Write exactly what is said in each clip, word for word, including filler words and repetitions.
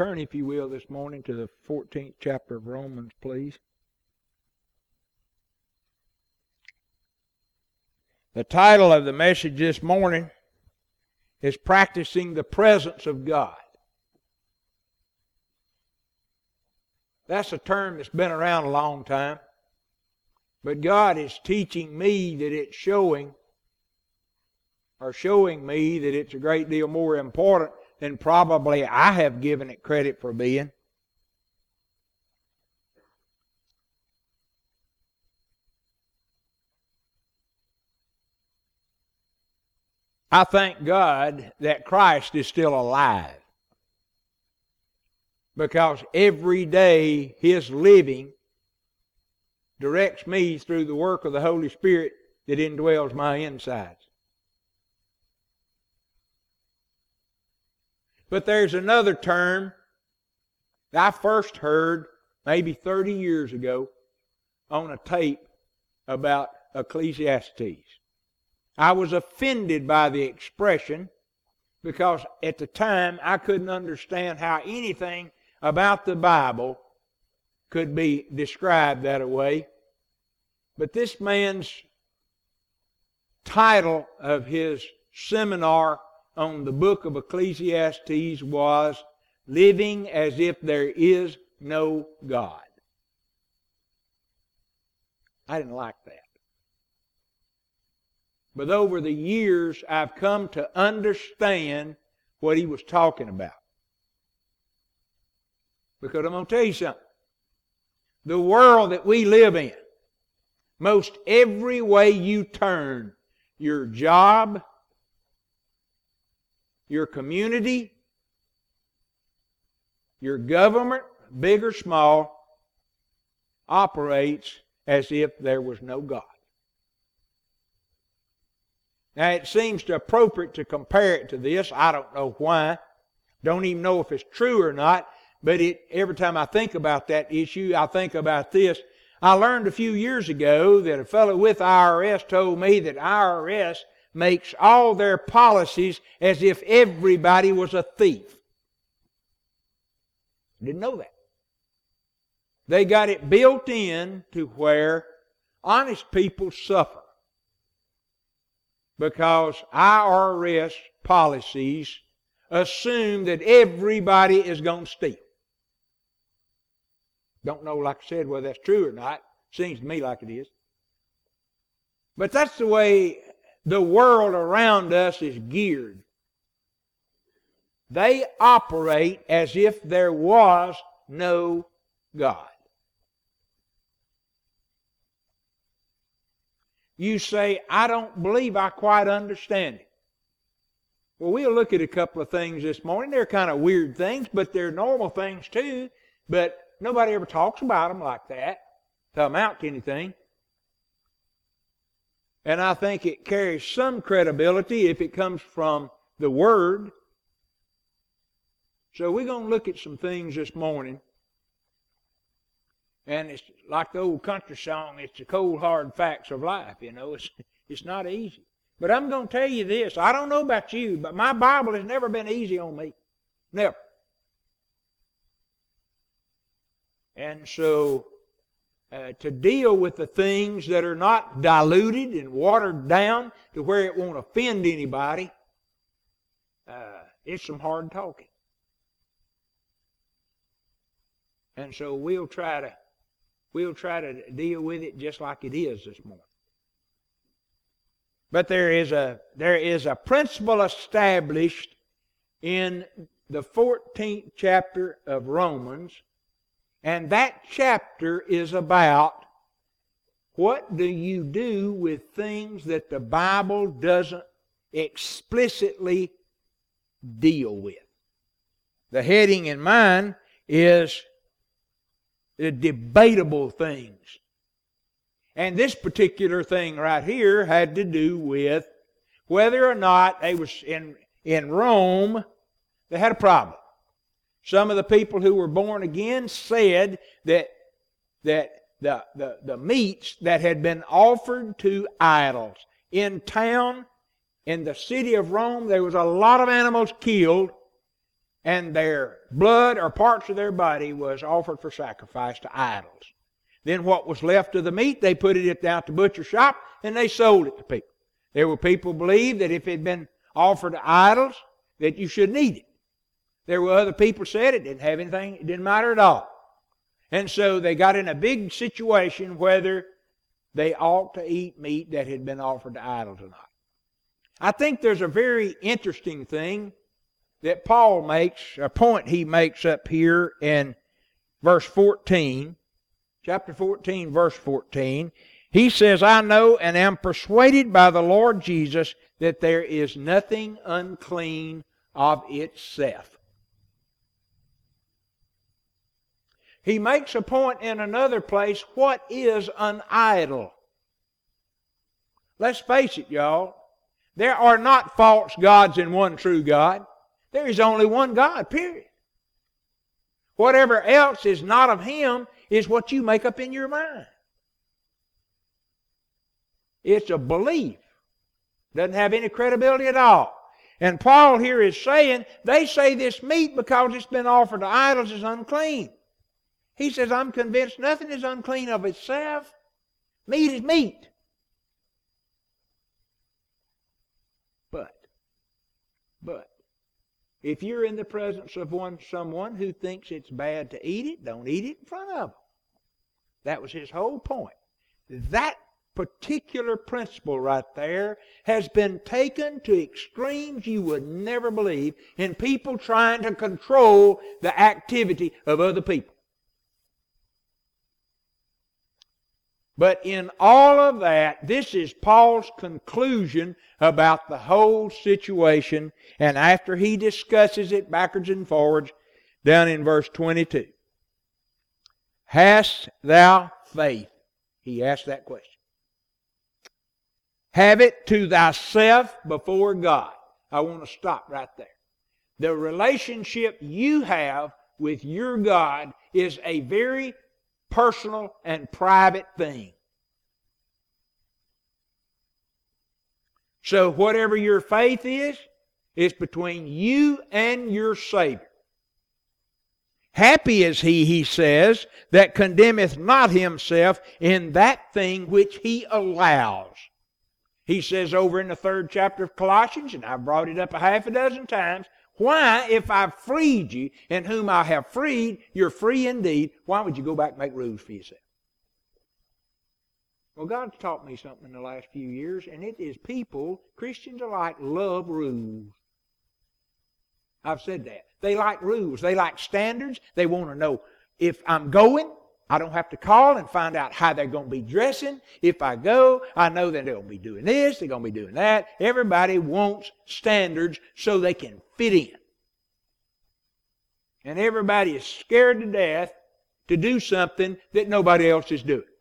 Turn, if you will, this morning to the fourteenth chapter of Romans, please. The title of the message this morning is Practicing the Presence of God. That's a term that's been around a long time. But God is teaching me that it's showing, or showing me that it's a great deal more important than probably I have given it credit for being. I thank God that Christ is still alive, because every day His living directs me through the work of the Holy Spirit that indwells my insides. But there's another term that I first heard maybe thirty years ago on a tape about Ecclesiastes. I was offended by the expression because at the time I couldn't understand how anything about the Bible could be described that way. But this man's title of his seminar on the book of Ecclesiastes was Living as If There Is No God. I didn't like that. But over the years, I've come to understand what he was talking about. Because I'm going to tell you something. The world that we live in, most every way you turn, your job, your community, your government, big or small, operates as if there was no God. Now, it seems to appropriate to compare it to this. I don't know why. Don't even know if it's true or not. But it, every time I think about that issue, I think about this. I learned a few years ago that a fellow with I R S told me that I R S makes all their policies as if everybody was a thief. Didn't know that. They got it built in to where honest people suffer, because I R S policies assume that everybody is going to steal. Don't know, like I said, whether that's true or not. Seems to me like it is. But that's the way the world around us is geared. They operate as if there was no God. You say, I don't believe I quite understand it. Well, we'll look at a couple of things this morning. They're kind of weird things, but they're normal things too. But nobody ever talks about them like that to amount to anything. And I think it carries some credibility if it comes from the Word. So we're going to look at some things this morning. And it's like the old country song, it's the cold, hard facts of life, you know. It's, it's not easy. But I'm going to tell you this. I don't know about you, but my Bible has never been easy on me. Never. And so, uh, to deal with the things that are not diluted and watered down to where it won't offend anybody, uh, it's some hard talking. And so we'll try to We'll try to deal with it just like it is this morning. But there is a there is a principle established in the fourteenth chapter of Romans, and that chapter is about what do you do with things that the Bible doesn't explicitly deal with. The heading in mine is the debatable things. And this particular thing right here had to do with whether or not they was in, in Rome, they had a problem. Some of the people who were born again said that, that the, the, the meats that had been offered to idols in town, in the city of Rome, there was a lot of animals killed and their blood or parts of their body was offered for sacrifice to idols. Then what was left of the meat, they put it down to the butcher shop and they sold it to people. There were people who believed that if it had been offered to idols, that you shouldn't eat it. There were other people who said it didn't have anything, it didn't matter at all. And so they got in a big situation whether they ought to eat meat that had been offered to idols or not. I think there's a very interesting thing that Paul makes, a point he makes up here in verse fourteen, chapter fourteen, verse fourteen. He says, I know and am persuaded by the Lord Jesus that there is nothing unclean of itself. He makes a point in another place, what is an idol? Let's face it, y'all. There are not false gods and one true God. There is only one God, period. Whatever else is not of Him is what you make up in your mind. It's a belief. Doesn't have any credibility at all. And Paul here is saying, they say this meat because it's been offered to idols is unclean. He says, I'm convinced nothing is unclean of itself. Meat is meat. But, but, if you're in the presence of one someone who thinks it's bad to eat it, don't eat it in front of them. That was his whole point. That particular principle right there has been taken to extremes you would never believe in people trying to control the activity of other people. But in all of that, this is Paul's conclusion about the whole situation, and after he discusses it backwards and forwards, down in verse twenty-two. Hast thou faith? He asked that question. Have it to thyself before God. I want to stop right there. The relationship you have with your God is a very personal and private thing. So whatever your faith is, is between you and your Savior. Happy is he, he says, that condemneth not himself in that thing which he allows. He says over in the third chapter of Colossians, and I've brought it up a half a dozen times, why, if I've freed you, and whom I have freed, you're free indeed, why would you go back and make rules for yourself? Well, God's taught me something in the last few years, and it is people, Christians alike, love rules. I've said that. They like rules. They like standards. They want to know if I'm going, I don't have to call and find out how they're going to be dressing. If I go, I know that they're going to be doing this, they're going to be doing that. Everybody wants standards so they can fit in. And everybody is scared to death to do something that nobody else is doing.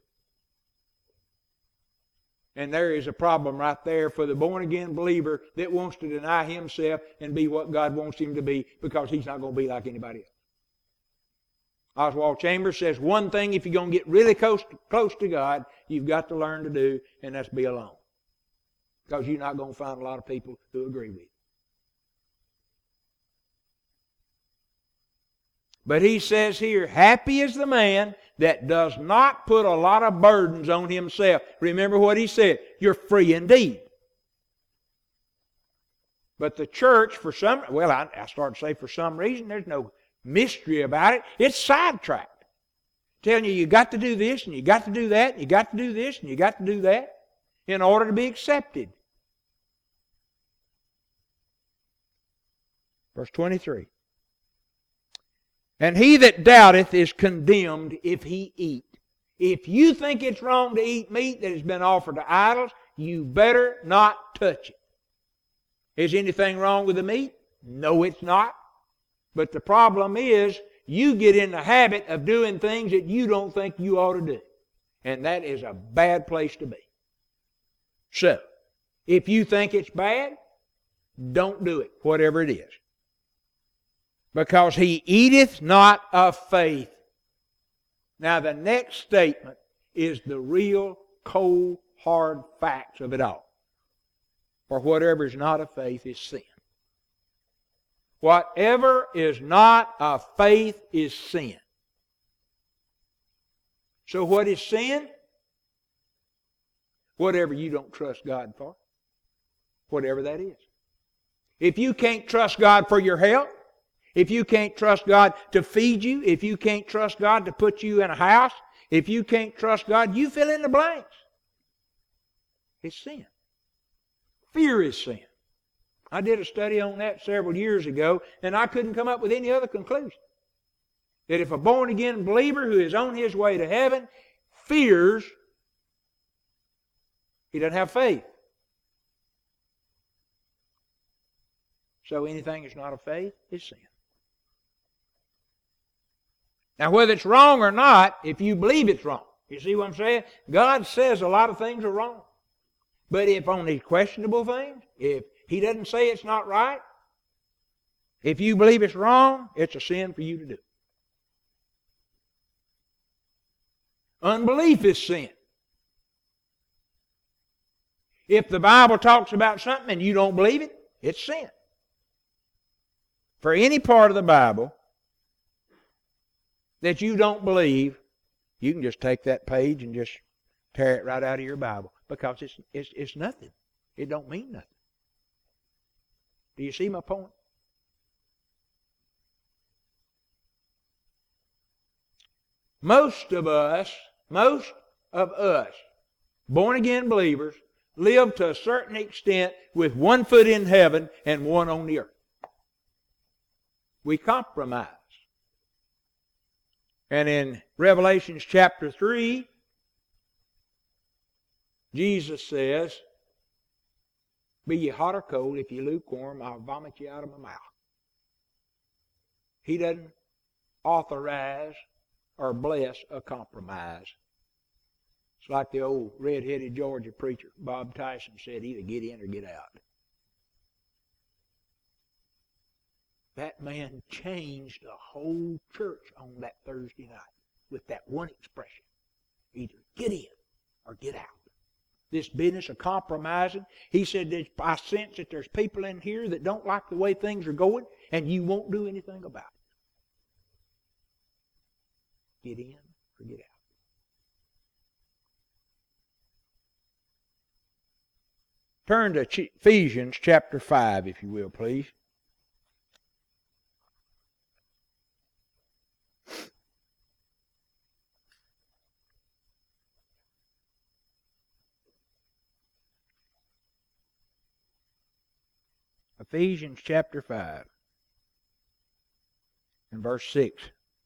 And there is a problem right there for the born-again believer that wants to deny himself and be what God wants him to be because he's not going to be like anybody else. Oswald Chambers says one thing if you're going to get really close to, close to God, you've got to learn to do, and that's be alone. Because you're not going to find a lot of people who agree with you. But he says here, happy is the man that does not put a lot of burdens on himself. Remember what he said, you're free indeed. But the church, for some, well, I, I started to say for some reason, there's no mystery about it. It's sidetracked. Telling you, you got to do this, and you got to do that, and you got to do this, and you got to do that in order to be accepted. Verse twenty-three. And he that doubteth is condemned if he eat. If you think it's wrong to eat meat that has been offered to idols, you better not touch it. Is anything wrong with the meat? No, it's not. But the problem is, you get in the habit of doing things that you don't think you ought to do. And that is a bad place to be. So, if you think it's bad, don't do it, whatever it is. Because he eateth not of faith. Now the next statement is the real cold, hard facts of it all. For whatever is not of faith is sin. Whatever is not of faith is sin. So what is sin? Whatever you don't trust God for. Whatever that is. If you can't trust God for your health, if you can't trust God to feed you, if you can't trust God to put you in a house, if you can't trust God, you fill in the blanks. It's sin. Fear is sin. I did a study on that several years ago, and I couldn't come up with any other conclusion. That if a born-again believer who is on his way to heaven fears, he doesn't have faith. So anything that's not of faith is sin. Now whether it's wrong or not, if you believe it's wrong, you see what I'm saying? God says a lot of things are wrong. But if on these questionable things, if He doesn't say it's not right, if you believe it's wrong, it's a sin for you to do. Unbelief is sin. If the Bible talks about something and you don't believe it, it's sin. For any part of the Bible that you don't believe, you can just take that page and just tear it right out of your Bible, because it's it's it's nothing. It don't mean nothing. Do you see my point? Most of us, most of us, born-again believers, live to a certain extent with one foot in heaven and one on the earth. We compromise. And in Revelation chapter three, Jesus says, be ye hot or cold, if you lukewarm, I'll vomit you out of my mouth. He doesn't authorize or bless a compromise. It's like the old red-headed Georgia preacher, Bob Tyson, said, either get in or get out. That man changed the whole church on that Thursday night with that one expression. Either get in or get out. This business of compromising. He said, I sense that there's people in here that don't like the way things are going, and you won't do anything about it. Get in or get out. Turn to Ephesians chapter five, if you will, please. Ephesians chapter five and verse six.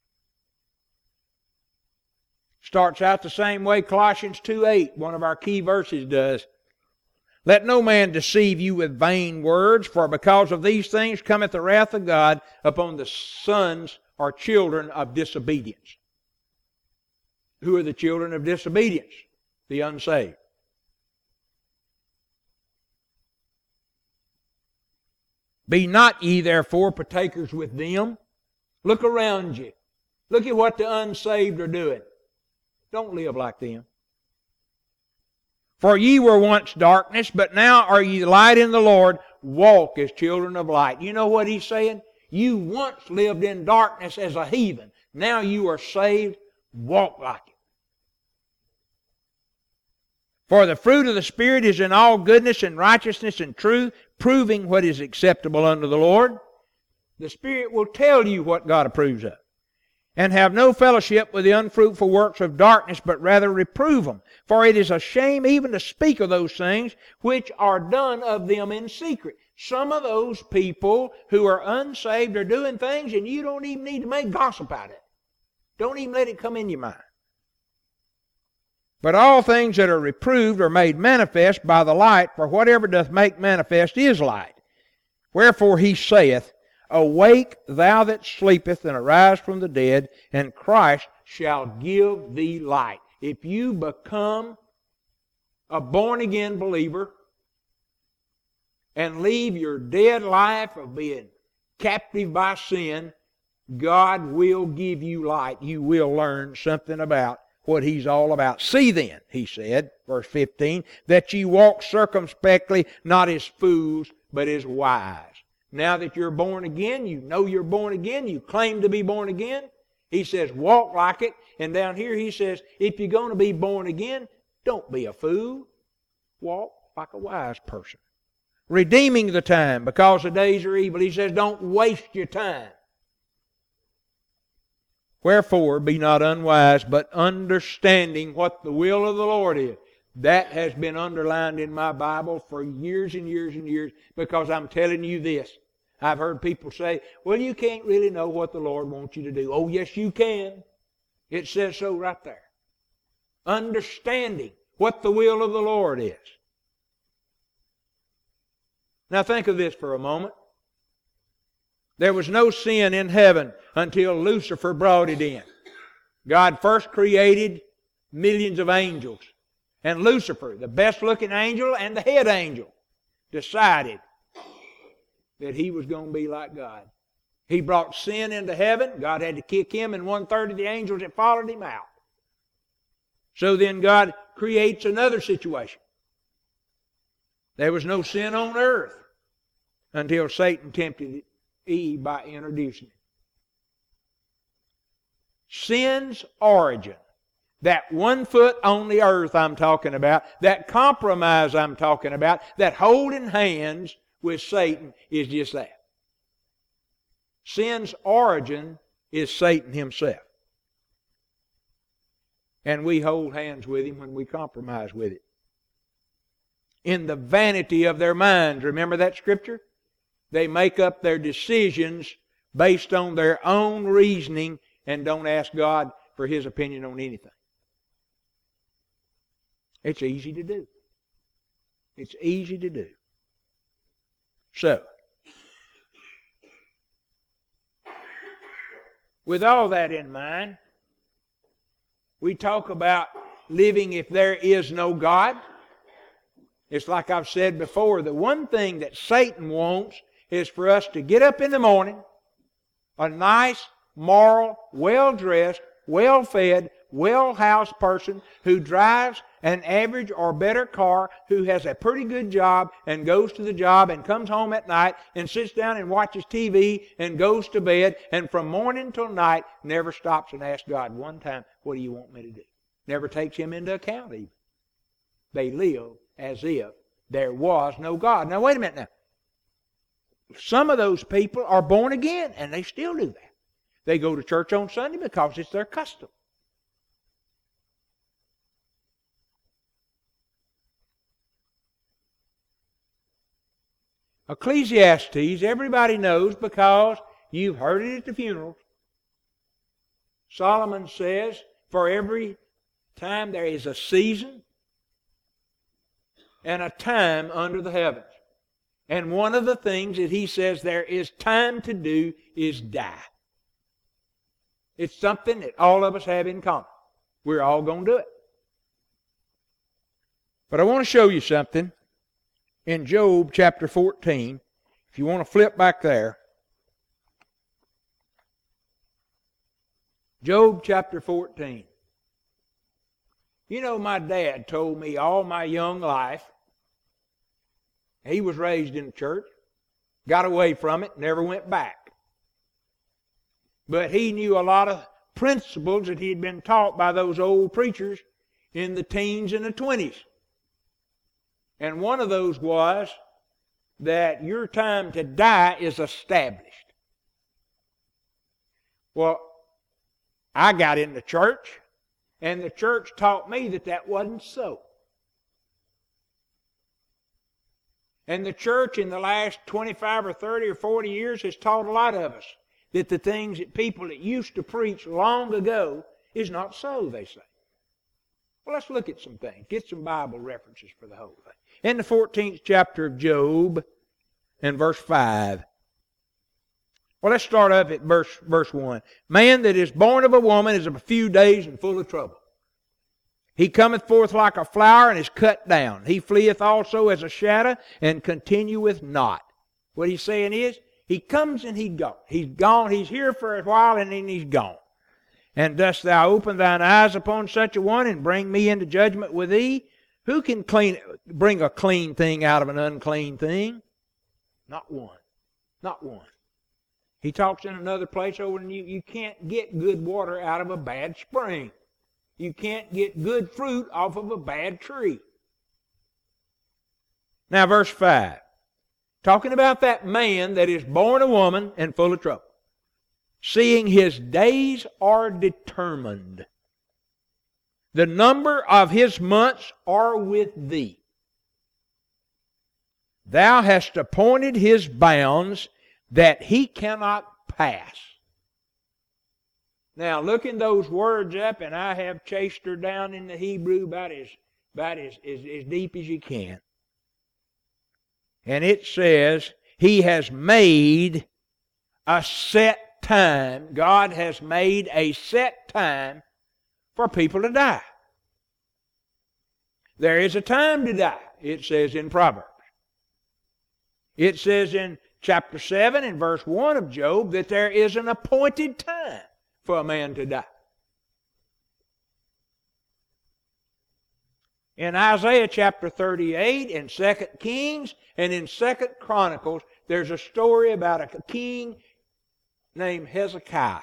Starts out the same way Colossians two eight, one of our key verses, does. Let no man deceive you with vain words, for because of these things cometh the wrath of God upon the sons or children of disobedience. Who are the children of disobedience? The unsaved. Be not ye therefore partakers with them. Look around you. Look at what the unsaved are doing. Don't live like them. For ye were once darkness, but now are ye light in the Lord. Walk as children of light. You know what he's saying? You once lived in darkness as a heathen. Now you are saved. Walk like it. For the fruit of the Spirit is in all goodness and righteousness and truth, proving what is acceptable unto the Lord. The Spirit will tell you what God approves of. And have no fellowship with the unfruitful works of darkness, but rather reprove them. For it is a shame even to speak of those things which are done of them in secret. Some of those people who are unsaved are doing things, and you don't even need to make gossip out of it. Don't even let it come in your mind. But all things that are reproved are made manifest by the light, for whatever doth make manifest is light. Wherefore he saith, Awake, thou that sleepeth, and arise from the dead, and Christ shall give thee light. If you become a born-again believer and leave your dead life of being captive by sin, God will give you light. You will learn something about what He's all about. See then, he said, verse fifteen, that ye walk circumspectly, not as fools, but as wise. Now that you're born again, you know you're born again, you claim to be born again. He says, walk like it. And down here he says, if you're going to be born again, don't be a fool. Walk like a wise person. Redeeming the time because the days are evil. He says, don't waste your time. Wherefore, be not unwise, but understanding what the will of the Lord is. That has been underlined in my Bible for years and years and years, because I'm telling you this. I've heard people say, well, you can't really know what the Lord wants you to do. Oh, yes, you can. It says so right there. Understanding what the will of the Lord is. Now think of this for a moment. There was no sin in heaven until Lucifer brought it in. God first created millions of angels. And Lucifer, the best looking angel and the head angel, decided that he was going to be like God. He brought sin into heaven. God had to kick him and one third of the angels that followed him out. So then God creates another situation. There was no sin on earth until Satan tempted Eve by introducing it. Sin's origin, that one foot on the earth I'm talking about, that compromise I'm talking about, that holding hands with Satan is just that. Sin's origin is Satan himself. And we hold hands with him when we compromise with it. In the vanity of their minds, remember that scripture? They make up their decisions based on their own reasoning and don't ask God for His opinion on anything. It's easy to do. It's easy to do. So, with all that in mind, we talk about living if there is no God. It's like I've said before, the one thing that Satan wants is for us to get up in the morning, a nice, moral, well-dressed, well-fed, well-housed person who drives an average or better car, who has a pretty good job and goes to the job and comes home at night and sits down and watches T V and goes to bed, and from morning till night never stops and asks God one time, what do you want me to do? Never takes Him into account even. They live as if there was no God. Now wait a minute now. Some of those people are born again and they still do that. They go to church on Sunday because it's their custom. Ecclesiastes, everybody knows because you've heard it at the funerals. Solomon says, for every time there is a season and a time under the heavens. And one of the things that he says there is time to do is die. It's something that all of us have in common. We're all going to do it. But I want to show you something in Job chapter fourteen. If you want to flip back there. Job chapter fourteen. You know, my dad told me all my young life, he was raised in the church, got away from it, never went back. But he knew a lot of principles that he had been taught by those old preachers in the teens and the twenties. And one of those was that your time to die is established. Well, I got in the church, and the church taught me that that wasn't so. And the church in the last twenty-five or thirty or forty years has taught a lot of us that the things that people that used to preach long ago is not so, they say. Well, let's look at some things. Get some Bible references for the whole thing. In the fourteenth chapter of Job, and verse five. Well, let's start up at verse, verse one. Man that is born of a woman is of a few days and full of trouble. He cometh forth like a flower and is cut down. He fleeth also as a shadow and continueth not. What he's saying is, he comes and he's gone. He's gone, he's here for a while, and then he's gone. And dost thou open thine eyes upon such a one and bring me into judgment with thee? Who can clean, bring a clean thing out of an unclean thing? Not one. Not one. He talks in another place over, and you, you can't get good water out of a bad spring. You can't get good fruit off of a bad tree. Now, verse five. Talking about that man that is born a woman and full of trouble. Seeing his days are determined. The number of his months are with thee. Thou hast appointed his bounds that he cannot pass. Now, looking those words up, and I have chased her down in the Hebrew about as, about as, as, as deep as you can. And it says, He has made a set time. God has made a set time for people to die. There is a time to die, it says in Proverbs. It says in chapter seven and verse one of Job that there is an appointed time for a man to die. In Isaiah chapter thirty-eight, in Second Kings, and in Second Chronicles, there's a story about a king named Hezekiah.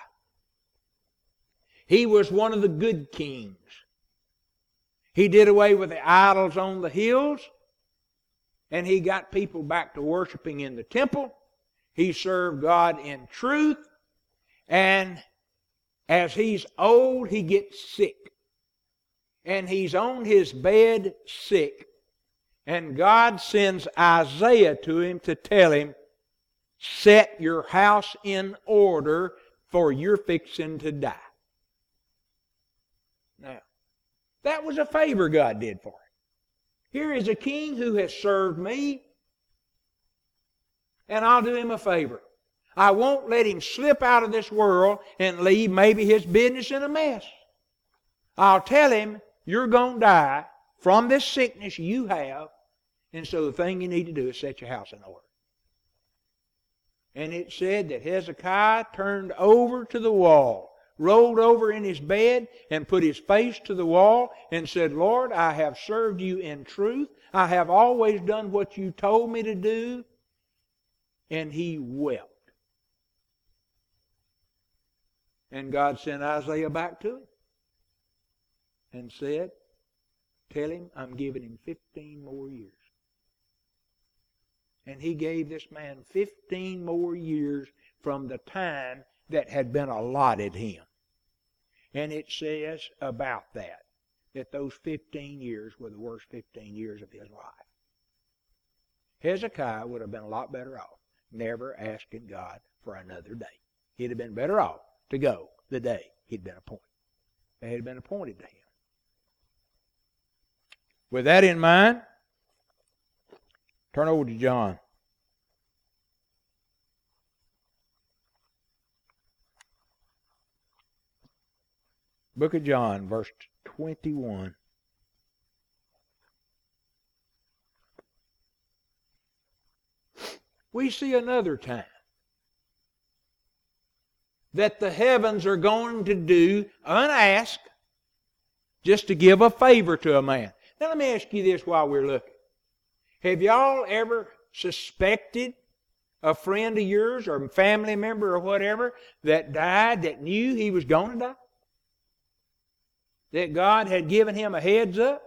He was one of the good kings. He did away with the idols on the hills, and he got people back to worshiping in the temple. He served God in truth, and as he's old, he gets sick. And he's on his bed sick. And God sends Isaiah to him to tell him, set your house in order, for you're fixing to die. Now, that was a favor God did for him. Here is a king who has served me, and I'll do him a favor. I won't let him slip out of this world and leave maybe his business in a mess. I'll tell him, you're going to die from this sickness you have, and so the thing you need to do is set your house in order. And it said that Hezekiah turned over to the wall, rolled over in his bed, and put his face to the wall and said, Lord, I have served you in truth. I have always done what you told me to do. And he wept. And God sent Isaiah back to him and said, tell him I'm giving him fifteen more years. And he gave this man fifteen more years from the time that had been allotted him. And it says about that, that those fifteen years were the worst fifteen years of his life. Hezekiah would have been a lot better off never asking God for another day. He'd have been better off to go the day he'd been appointed. They had been appointed to him. With that in mind, turn over to John. Book of John, verse twenty-one. We see another time that the heavens are going to do unasked just to give a favor to a man. Now let me ask you this while we're looking. Have y'all ever suspected a friend of yours or a family member or whatever that died that knew he was going to die? That God had given him a heads up?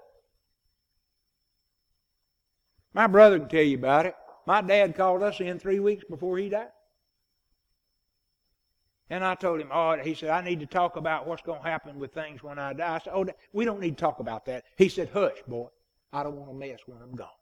My brother can tell you about it. My dad called us in three weeks before he died. And I told him, oh, he said, I need to talk about what's going to happen with things when I die. I said, oh, we don't need to talk about that. He said, hush, boy. I don't want to mess when I'm gone.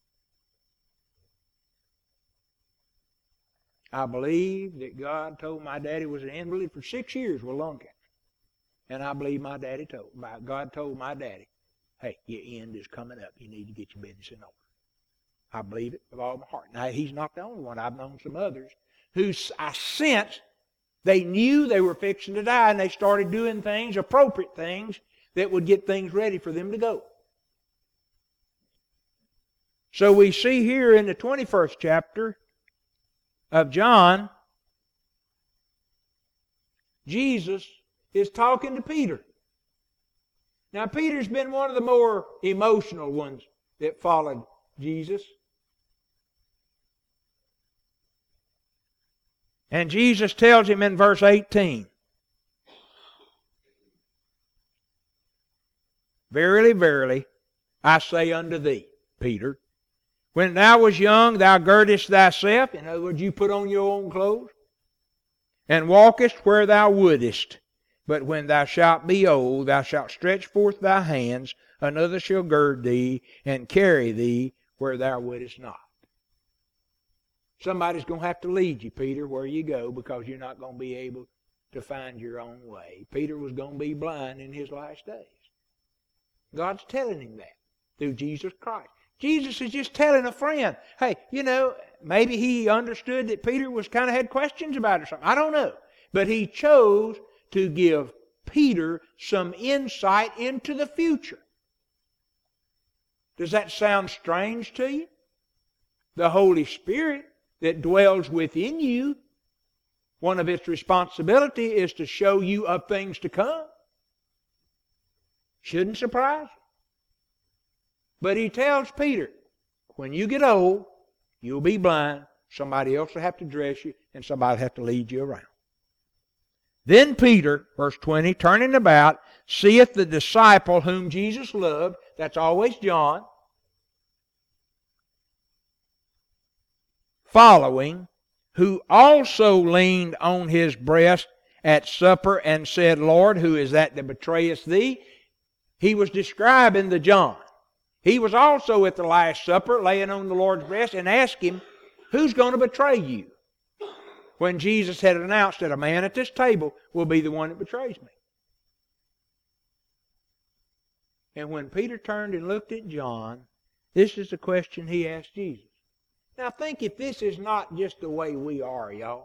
I believe that God told my daddy was an invalid for six years with lung cancer. And I believe my daddy told, my, God told my daddy, hey, your end is coming up. You need to get your business in order. I believe it with all my heart. Now, he's not the only one. I've known some others who I sense they knew they were fixing to die, and they started doing things, appropriate things, that would get things ready for them to go. So we see here in the twenty-first chapter of John, Jesus is talking to Peter. Now, Peter's been one of the more emotional ones that followed Jesus. And Jesus tells him in verse eighteen, Verily, verily, I say unto thee, Peter, when thou wast young, thou girdest thyself, in other words, you put on your own clothes, and walkest where thou wouldest. But when thou shalt be old, thou shalt stretch forth thy hands, another shall gird thee, and carry thee where thou wouldest not. Somebody's going to have to lead you, Peter, where you go, because you're not going to be able to find your own way. Peter was going to be blind in his last days. God's telling him that through Jesus Christ. Jesus is just telling a friend, hey, you know, maybe he understood that Peter was kind of had questions about it or something. I don't know. But he chose to give Peter some insight into the future. Does that sound strange to you? The Holy Spirit that dwells within you, one of its responsibility is to show you of things to come. Shouldn't surprise you. But he tells Peter, when you get old, you'll be blind, somebody else will have to dress you, and somebody will have to lead you around. Then Peter, verse twenty, turning about, seeth the disciple whom Jesus loved, that's always John, following, who also leaned on his breast at supper and said, Lord, who is that that betrayeth thee? He was describing the John. He was also at the Last Supper, laying on the Lord's breast, and asked him, who's going to betray you? When Jesus had announced that a man at this table will be the one that betrays me. And when Peter turned and looked at John, this is the question he asked Jesus. Now think if this is not just the way we are, y'all.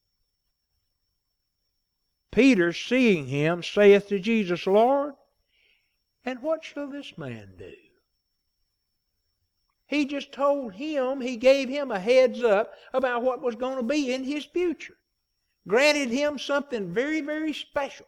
Peter, seeing him, saith to Jesus, Lord, and what shall this man do? He just told him, he gave him a heads up about what was going to be in his future. Granted him something very, very special.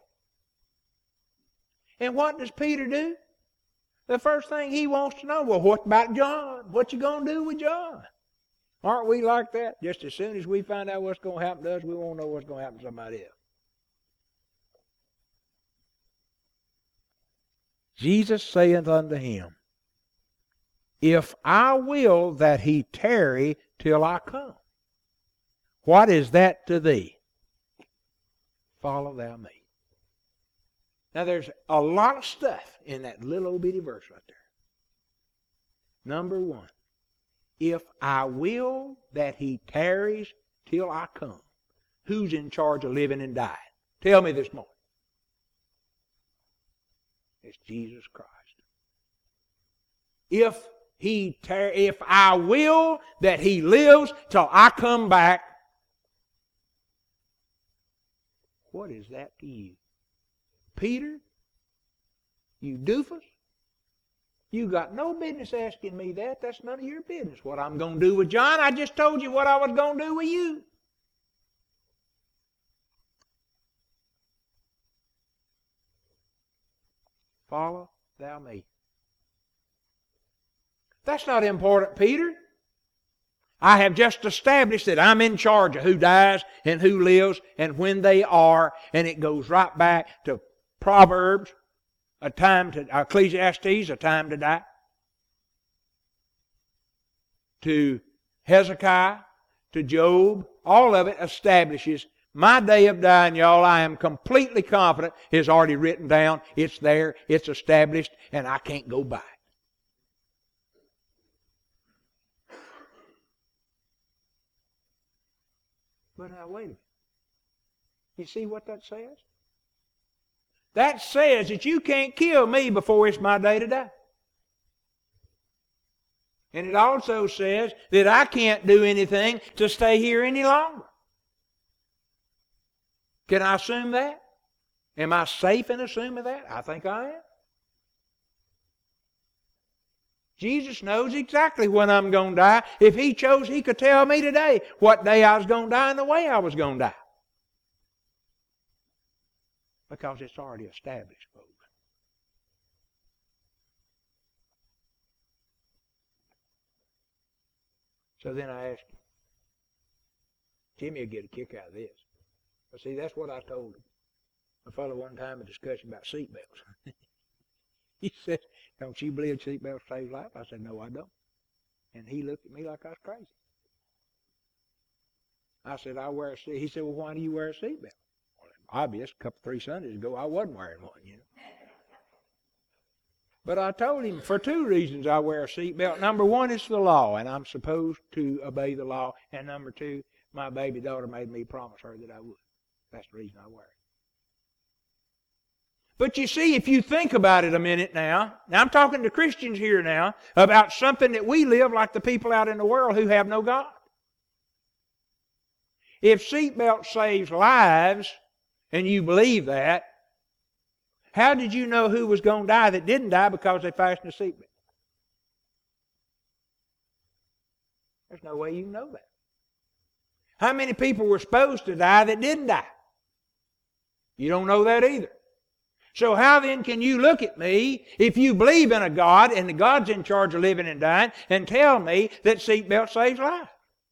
And what does Peter do? The first thing he wants to know, well, what about John? What you going to do with John? Aren't we like that? Just as soon as we find out what's going to happen to us, we won't know what's going to happen to somebody else. Jesus saith unto him, If I will that he tarry till I come, what is that to thee? Follow thou me. Now there's a lot of stuff in that little old bitty verse right there. Number one, if I will that he tarries till I come, who's in charge of living and dying? Tell me this morning. It's Jesus Christ. If he tar- if I will that he lives till I come back, what is that to you? Peter, you doofus, you got no business asking me that. That's none of your business. What I'm going to do with John, I just told you what I was going to do with you. Follow thou me. That's not important, Peter. I have just established that I'm in charge of who dies and who lives and when they are, and it goes right back to Proverbs, a time to Ecclesiastes, a time to die, to Hezekiah, to Job. All of it establishes my day of dying, y'all. I am completely confident is already written down. It's there. It's established, and I can't go back. But now, wait a minute. You see what that says? That says that you can't kill me before it's my day to die. And it also says that I can't do anything to stay here any longer. Can I assume that? Am I safe in assuming that? I think I am. Jesus knows exactly when I'm going to die. If He chose, He could tell me today what day I was going to die and the way I was going to die. Because it's already established, folks. So then I ask you, Jimmy will get a kick out of this. But see, that's what I told him. A fellow one time a discussion about seatbelts. He said, don't you believe seatbelts save life? I said, no, I don't. And he looked at me like I was crazy. I said, I wear a seat. He said, well, why do you wear a seatbelt? Well, obvious, a couple, three Sundays ago, I wasn't wearing one, you know. But I told him for two reasons I wear a seatbelt. Number one, it's the law, and I'm supposed to obey the law. And number two, my baby daughter made me promise her that I would. That's the reason I wear it. But you see, if you think about it a minute now, now I'm talking to Christians here now, about something that we live like the people out in the world who have no God. If seatbelt saves lives, and you believe that, how did you know who was going to die that didn't die because they fastened a seatbelt? There's no way you can know that. How many people were supposed to die that didn't die? You don't know that either. So how then can you look at me, if you believe in a God, and the God's in charge of living and dying, and tell me that seatbelt saves life?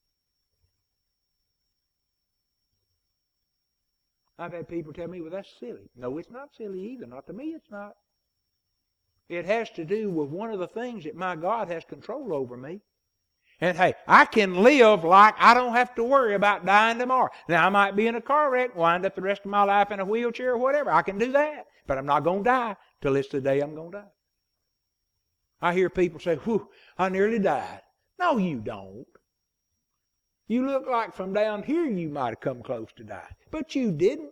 I've had people tell me, well, that's silly. No, it's not silly either. Not to me, it's not. It has to do with one of the things that my God has control over me. And hey, I can live like I don't have to worry about dying tomorrow. Now, I might be in a car wreck, wind up the rest of my life in a wheelchair or whatever. I can do that. But I'm not going to die till it's the day I'm going to die. I hear people say, whew, I nearly died. No, you don't. You look like from down here you might have come close to die. But you didn't.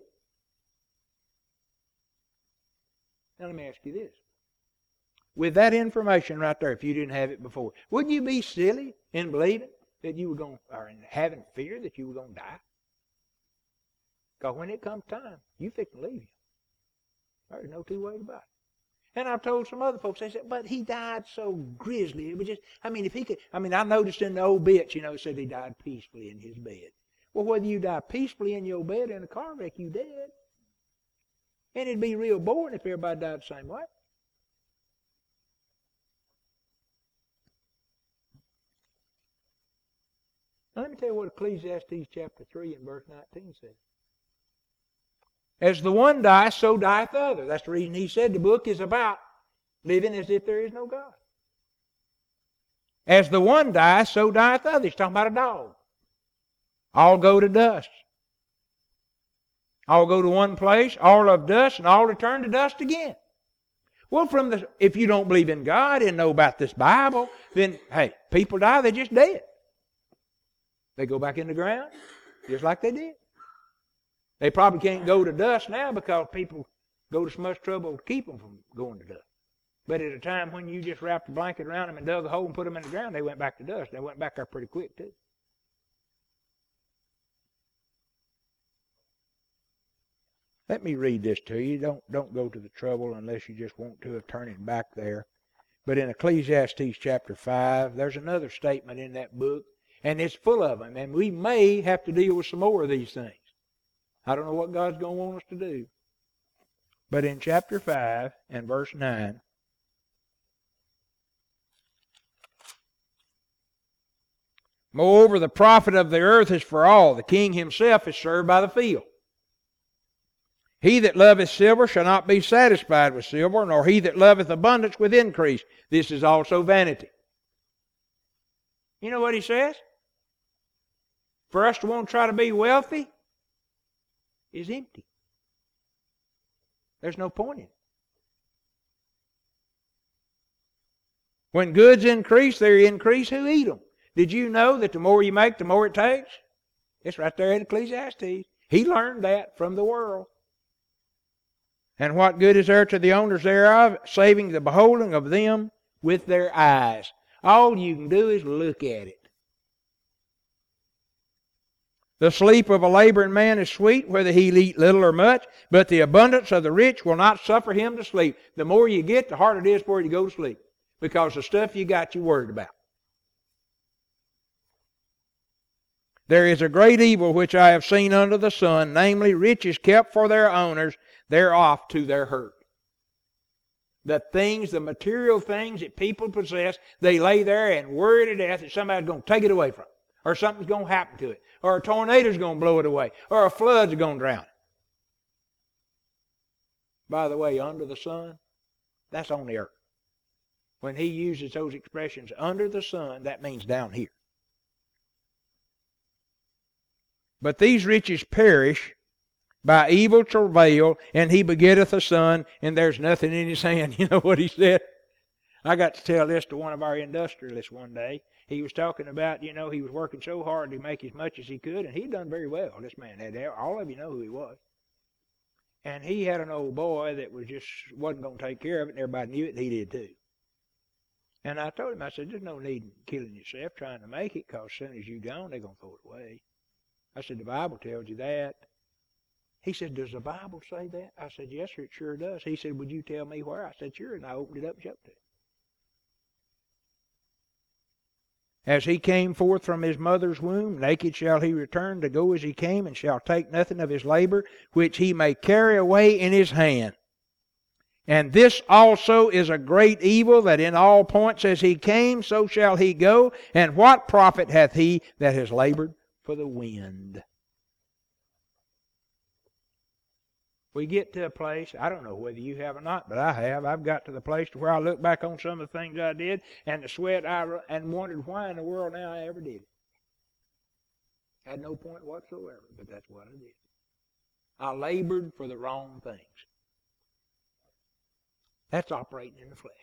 Now let me ask you this. With that information right there, if you didn't have it before, wouldn't you be silly in believing that you were going, or in having fear that you were going to die? Because when it comes time, you fix to leave you. There's no two ways about it. And I've told some other folks, they said, but he died so grisly. It was just, I mean, if he could, I mean, I noticed in the old bits, you know, it said he died peacefully in his bed. Well, whether you die peacefully in your bed or in a car wreck, you dead. And it'd be real boring if everybody died the same way. Now, let me tell you what Ecclesiastes chapter three and verse nineteen says. As the one dies, so dieth the other. That's the reason he said the book is about living as if there is no God. As the one dies, so dieth the other. He's talking about a dog. All go to dust. All go to one place, all of dust, and all return to dust again. Well, from the if you don't believe in God and know about this Bible, then, hey, people die, they're just dead. They go back in the ground, just like they did. They probably can't go to dust now because people go to so much trouble to keep them from going to dust. But at a time when you just wrapped a blanket around them and dug a hole and put them in the ground, they went back to dust. They went back there pretty quick, too. Let me read this to you. Don't, don't go to the trouble unless you just want to of turning back there. But in Ecclesiastes chapter five, there's another statement in that book, and it's full of them. And we may have to deal with some more of these things. I don't know what God's going to want us to do. But in chapter five and verse nine, moreover, the profit of the earth is for all. The king himself is served by the field. He that loveth silver shall not be satisfied with silver, nor he that loveth abundance with increase. This is also vanity. You know what he says? For us to want to try to be wealthy is empty. There's no point in it. When goods increase, they increase who eat them. Did you know that the more you make, the more it takes? It's right there in Ecclesiastes. He learned that from the world. And what good is there to the owners thereof, saving the beholding of them with their eyes? All you can do is look at it. The sleep of a laboring man is sweet, whether he eat little or much, but the abundance of the rich will not suffer him to sleep. The more you get, the harder it is for you to go to sleep, because the stuff you got, you're worried about. There is a great evil which I have seen under the sun, namely riches kept for their owners, thereof to their hurt. The things, the material things that people possess, they lay there and worry to death that somebody's going to take it away from them. or something's going to happen to it, or a tornado's going to blow it away, or a flood's going to drown it. By the way, under the sun, that's on the earth. When he uses those expressions, under the sun, that means down here. But these riches perish by evil travail, and he begetteth a son, and there's nothing in his hand. You know what he said? I got to tell this to one of our industrialists one day. He was talking about, you know, he was working so hard to make as much as he could, and he'd done very well. This man had, all of you know who he was. And he had an old boy that was just, wasn't going to take care of it, and everybody knew it, and he did too. And I told him, I said, there's no need in killing yourself trying to make it, because as soon as you're gone, they're going to throw it away. I said, the Bible tells you that. He said, does the Bible say that? I said, yes, sir, it sure does. He said, would you tell me where? I said, sure, and I opened it up and showed it. As he came forth from his mother's womb, naked shall he return to go as he came, and shall take nothing of his labor, which he may carry away in his hand. And this also is a great evil, that in all points as he came, so shall he go. And what profit hath he that has labored for the wind? We get to a place, I don't know whether you have or not, but I have. I've got to the place to where I look back on some of the things I did, and the sweat I and wondered why in the world now I ever did it. Had no point whatsoever, but that's what I did. I labored for the wrong things. That's operating in the flesh.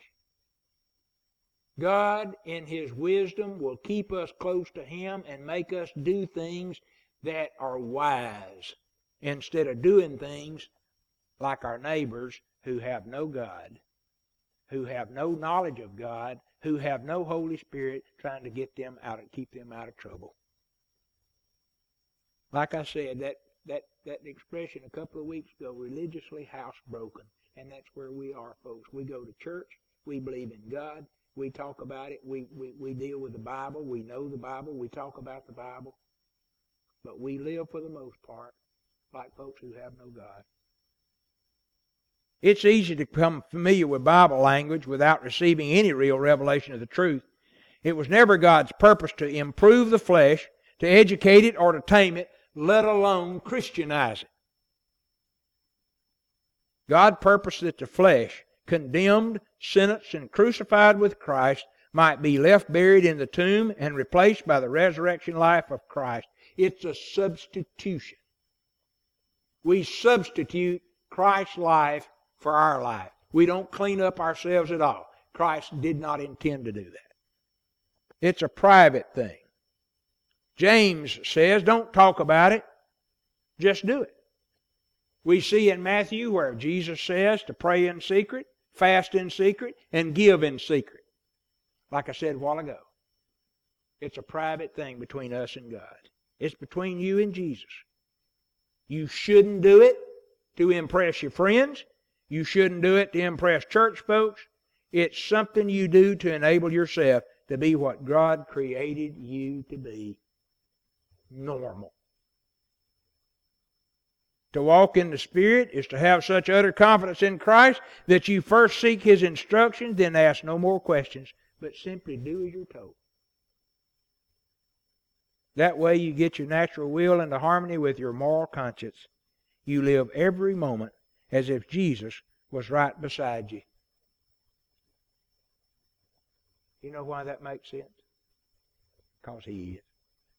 God, in His wisdom, will keep us close to Him and make us do things that are wise, instead of doing things like our neighbors who have no God, who have no knowledge of God, who have no Holy Spirit, trying to get them out of, keep them out of trouble. Like I said, that, that, that expression a couple of weeks ago, religiously housebroken, and that's where we are, folks. We go to church, we believe in God, we talk about it, we, we, we deal with the Bible, we know the Bible, we talk about the Bible, but we live for the most part like folks who have no God. It's easy to become familiar with Bible language without receiving any real revelation of the truth. It was never God's purpose to improve the flesh, to educate it, or to tame it, let alone Christianize it. God purposed that the flesh, condemned, sentenced, and crucified with Christ, might be left buried in the tomb and replaced by the resurrection life of Christ. It's a substitution. We substitute Christ's life for our life. We don't clean up ourselves at all. Christ did not intend to do that. It's a private thing. James says, don't talk about it, just do it. We see in Matthew where Jesus says to pray in secret, fast in secret, and give in secret. Like I said a while ago, it's a private thing between us and God. It's between you and Jesus. You shouldn't do it to impress your friends. You shouldn't do it to impress church folks. It's something you do to enable yourself to be what God created you to be. Normal. To walk in the Spirit is to have such utter confidence in Christ that you first seek His instructions, then ask no more questions, but simply do as you're told. That way you get your natural will into harmony with your moral conscience. You live every moment as if Jesus was right beside you. You know why that makes sense? Because He is.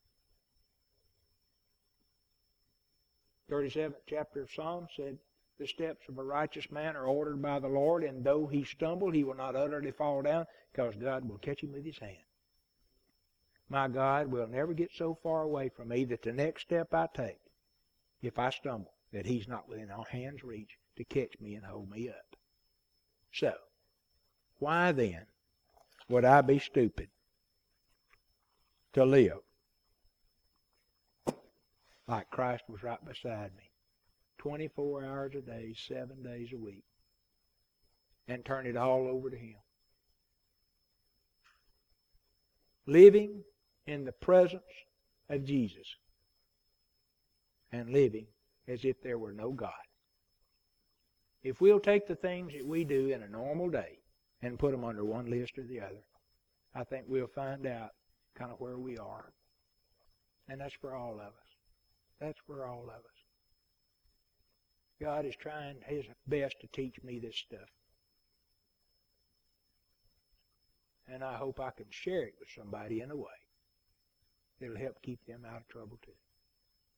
thirty-seventh chapter of Psalms said, the steps of a righteous man are ordered by the Lord, and though he stumble, he will not utterly fall down, because God will catch him with His hand. My God will never get so far away from me that the next step I take, if I stumble, that He's not within our hand's reach to catch me and hold me up. So, why then would I be stupid to live like Christ was right beside me, twenty-four hours a day, seven days a week, and turn it all over to Him? Living in the presence of Jesus and living as if there were no God. If we'll take the things that we do in a normal day and put them under one list or the other, I think we'll find out kind of where we are. And that's for all of us. That's for all of us. God is trying His best to teach me this stuff. And I hope I can share it with somebody in a way that'll help keep them out of trouble too.